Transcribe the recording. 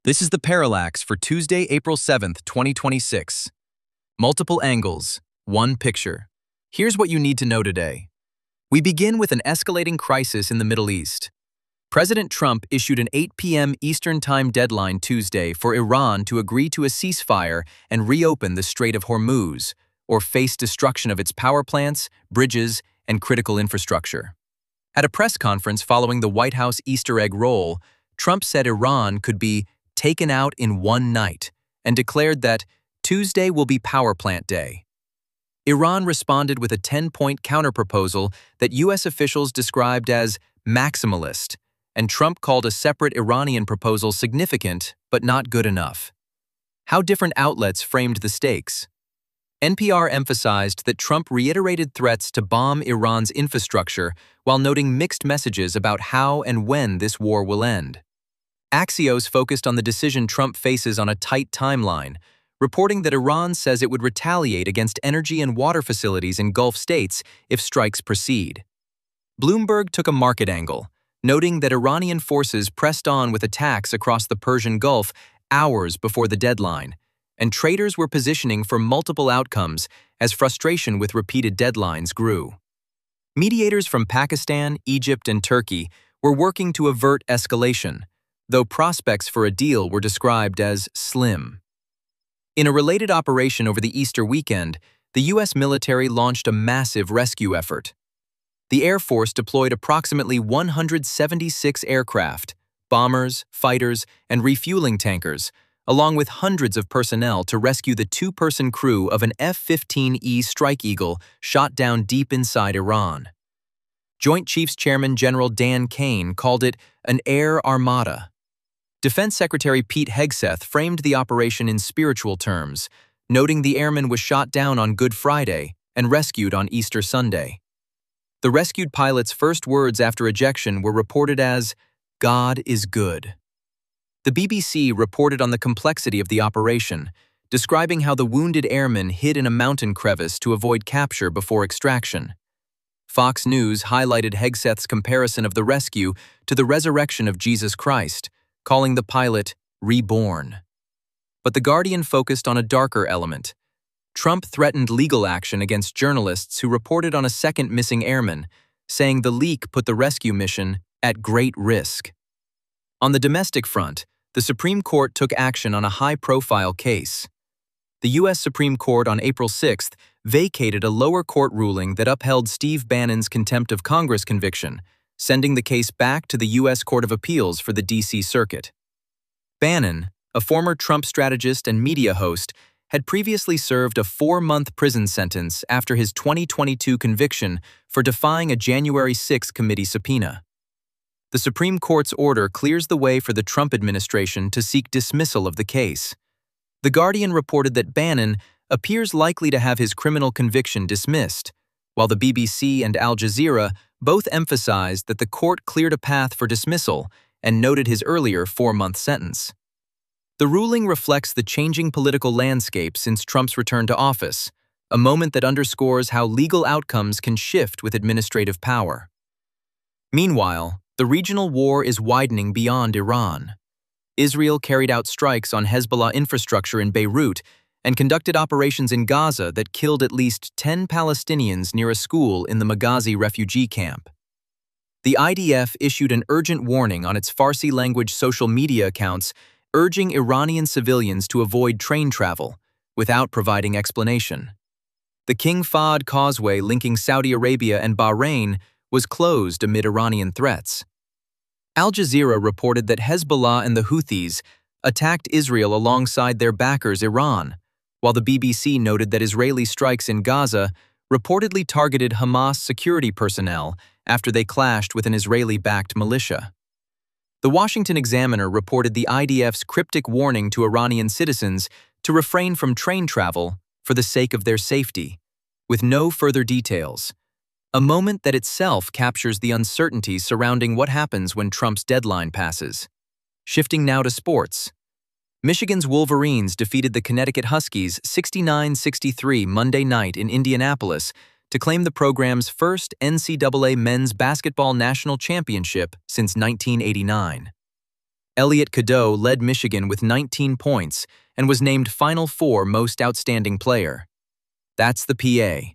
This is the Parallax for Tuesday, April 7th, 2026. Multiple angles, one picture. Here's what you need to know today. We begin with an escalating crisis in the Middle East. President Trump issued an 8 p.m. Eastern Time deadline Tuesday for Iran to agree to a ceasefire and reopen the Strait of Hormuz, or face destruction of its power plants, bridges, and critical infrastructure. At a press conference following the White House Easter egg roll, Trump said Iran could be taken out in one night and declared that Tuesday will be power plant day. Iran responded with a 10-point counterproposal that U.S. officials described as maximalist, and Trump called a separate Iranian proposal significant but not good enough. How different outlets framed the stakes. NPR emphasized that Trump reiterated threats to bomb Iran's infrastructure while noting mixed messages about how and when this war will end. Axios focused on the decision Trump faces on a tight timeline, reporting that Iran says it would retaliate against energy and water facilities in Gulf states if strikes proceed. Bloomberg took a market angle, noting that Iranian forces pressed on with attacks across the Persian Gulf hours before the deadline, and traders were positioning for multiple outcomes as frustration with repeated deadlines grew. Mediators from Pakistan, Egypt, and Turkey were working to avert escalation, though prospects for a deal were described as slim. In a related operation over the Easter weekend, the U.S. military launched a massive rescue effort. The Air Force deployed approximately 176 aircraft, bombers, fighters, and refueling tankers, along with hundreds of personnel to rescue the two-person crew of an F-15E Strike Eagle shot down deep inside Iran. Joint Chiefs Chairman General Dan Kane called it an air armada. Defense Secretary Pete Hegseth framed the operation in spiritual terms, noting the airman was shot down on Good Friday and rescued on Easter Sunday. The rescued pilot's first words after ejection were reported as, "God is good." The BBC reported on the complexity of the operation, describing how the wounded airman hid in a mountain crevice to avoid capture before extraction. Fox News highlighted Hegseth's comparison of the rescue to the resurrection of Jesus Christ, calling the pilot reborn. But The Guardian focused on a darker element. Trump threatened legal action against journalists who reported on a second missing airman, saying the leak put the rescue mission at great risk. On the domestic front, the Supreme Court took action on a high-profile case. The U.S. Supreme Court on April 6th vacated a lower court ruling that upheld Steve Bannon's contempt of Congress conviction, sending the case back to the U.S. Court of Appeals for the D.C. Circuit. Bannon, a former Trump strategist and media host, had previously served a 4-month prison sentence after his 2022 conviction for defying a January 6 committee subpoena. The Supreme Court's order clears the way for the Trump administration to seek dismissal of the case. The Guardian reported that Bannon appears likely to have his criminal conviction dismissed, while the BBC and Al Jazeera both emphasized that the court cleared a path for dismissal and noted his earlier 4-month sentence. The ruling reflects the changing political landscape since Trump's return to office, a moment that underscores how legal outcomes can shift with administrative power. Meanwhile, the regional war is widening beyond Iran. Israel carried out strikes on Hezbollah infrastructure in Beirut and conducted operations in Gaza that killed at least 10 Palestinians near a school in the Maghazi refugee camp. The IDF issued an urgent warning on its Farsi-language social media accounts, urging Iranian civilians to avoid train travel, without providing explanation. The King Fahd Causeway linking Saudi Arabia and Bahrain was closed amid Iranian threats. Al Jazeera reported that Hezbollah and the Houthis attacked Israel alongside their backers Iran, while the BBC noted that Israeli strikes in Gaza reportedly targeted Hamas security personnel after they clashed with an Israeli-backed militia. The Washington Examiner reported the IDF's cryptic warning to Iranian citizens to refrain from train travel for the sake of their safety, with no further details, a moment that itself captures the uncertainty surrounding what happens when Trump's deadline passes. Shifting now to sports. Michigan's Wolverines defeated the Connecticut Huskies 69-63 Monday night in Indianapolis to claim the program's first NCAA men's basketball national championship since 1989. Elliot Cadeau led Michigan with 19 points and was named Final Four Most Outstanding Player. That's the PA.